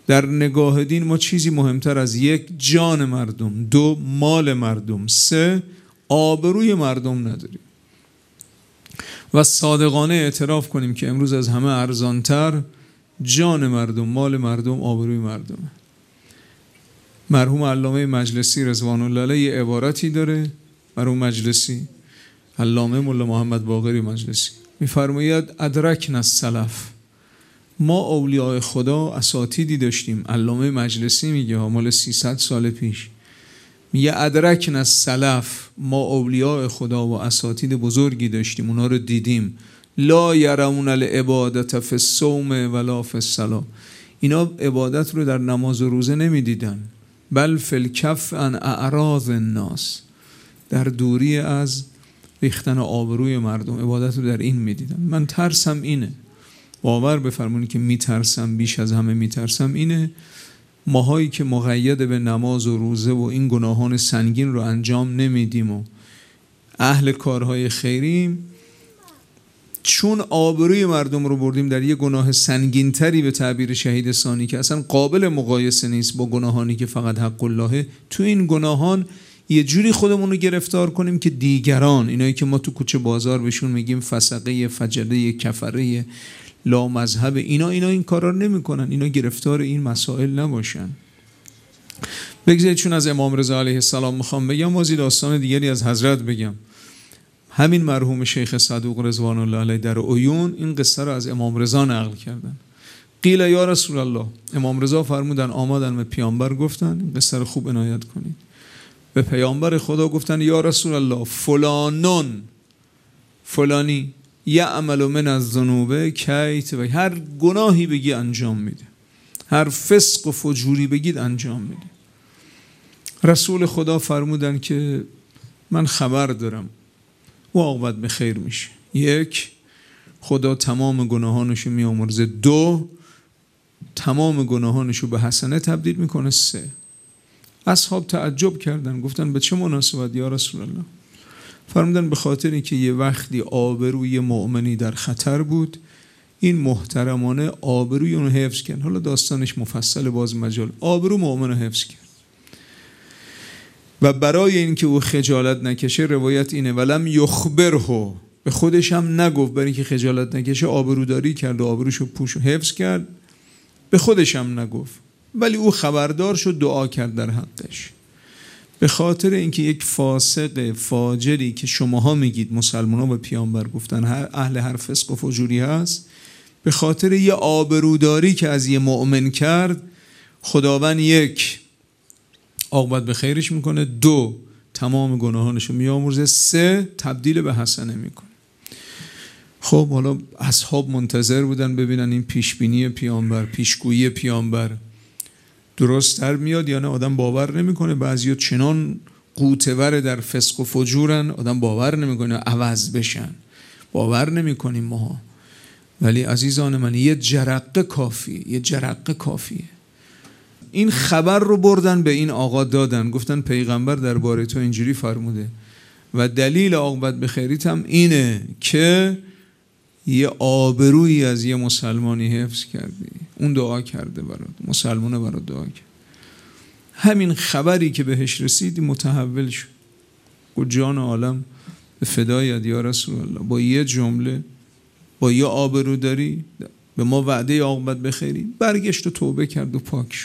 در نگاه دین ما چیزی مهمتر از 1 جان مردم، 2 مال مردم، 3 آبروی مردم نداریم. و صادقانه اعتراف کنیم که امروز از همه ارزانتر جان مردم، مال مردم، آبروی مردمه. مرحوم علامه مجلسی رضوان الله علیه یه عبارتی داره، مرحوم مجلسی، علامه مولا محمد باقری مجلسی، میفرماید ادرکنا السلف، ما اولیاء خدا اساتیدی داشتیم. علامه مجلسی میگه مال 300 سال پیش، میگه ادرکنا السلف، ما اولیاء خدا و اساتید بزرگی داشتیم، اونا رو دیدیم. لا یرون العبادت فی الصوم ولا فی الصلاة، اینا عبادت رو در نماز و روزه نمیدیدن، بل فی الکف عن اعراض الناس، در دوری از ریختن آبروی مردم عبادت رو در این میدیدن. من ترسم اینه، باور بفرمونید که میترسم، بیش از همه میترسم اینه ماهایی که مقید به نماز و روزه و این گناهان سنگین رو انجام نمیدیم و اهل کارهای خیریم، چون آبروی مردم رو بردیم در یه گناه سنگین تری به تعبیر شهید ثانی که اصلا قابل مقایسه نیست با گناهانی که فقط حق اللهه، تو این گناهان یه جوری خودمون رو گرفتار کنیم که دیگران، اینایی که ما تو کوچه بازار بهشون میگیم فسقه، فجره، کفره، لا مذهب، اینا این کارا رو نمیکنن، اینا گرفتار این مسائل نباشن. بگذارید چون از امام رضا علیه السلام میخوام بگم، واسه داستان دیگری از حضرت بگم. همین مرحوم شیخ صدوق رضوان الله علیه در عیون این قصه رو از امام رضا نقل کردن. قیل یا رسول الله، امام رضا فرمودن آمدن به پیامبر گفتن، این قصه رو خوب عنایت کنید، به پیامبر خدا گفتن یا رسول الله فلانون، فلانی یعمل من الذنوب کیت، و هر گناهی بگی انجام میده، هر فسق و فجوری بگید انجام میده. رسول خدا فرمودن که من خبر دارم و عاقبت به خیر میشه. 1 خدا تمام گناهانشو میامرزه، 2 تمام گناهانشو به حسنه تبدیل میکنه، 3 اصحاب تعجب کردن، گفتن به چه مناسبت یا رسول الله؟ فرمودن به خاطر اینکه یه وقتی آبروی مؤمنی در خطر بود، این محترمانه آبروی اونو حفظ کرد. حالا داستانش مفصل، باز مجال، آبرو مؤمن رو حفظ کرد. و برای اینکه او خجالت نکشه، روایت اینه ولم یخبره، به خودش هم نگفت، برای اینکه خجالت نکشه آبروداری کرد و آبروشو پوش و حفظ کرد، به خودش هم نگفت، ولی او خبردار شد، دعا کرد در حقش. به خاطر اینکه یک فاسق فاجری که شماها میگید مسلمان‌ها به پیامبر گفتن اهل هر فسق و فجوری هست، به خاطر یه آبروداری که از یه مؤمن کرد، خداوند 1 عاقبت به خیرش میکنه، 2 تمام گناهانشو میامرزه، 3 تبدیل به حسنه میکنه. خب حالا اصحاب منتظر بودن ببینن این پیشبینی پیامبر، پیشگویی پیامبر درست در میاد یا نه. آدم باور نمیکنه، بعضیا چنان قوتور در فسق و فجورن آدم باور نمیکنه عوض بشن، باور نمیکنیم ماها. ولی عزیزان من یه جرقه کافیه. این خبر رو بردن به این آقا دادن، گفتن پیغمبر درباره تو اینجوری فرموده و دلیل عاقبت به خیریت هم اینه که یه آبرویی از یه مسلمانی حفظ کردی، اون دعا کرده برات، مسلمانه برات دعا کرد. همین خبری که بهش رسیدی متحول شد، گفت جان عالم به فدایت یا رسول الله، با یه جمله، با یه آبرو داری به ما وعده عاقبت به خیری، برگشت و توبه کرد و پاک شد.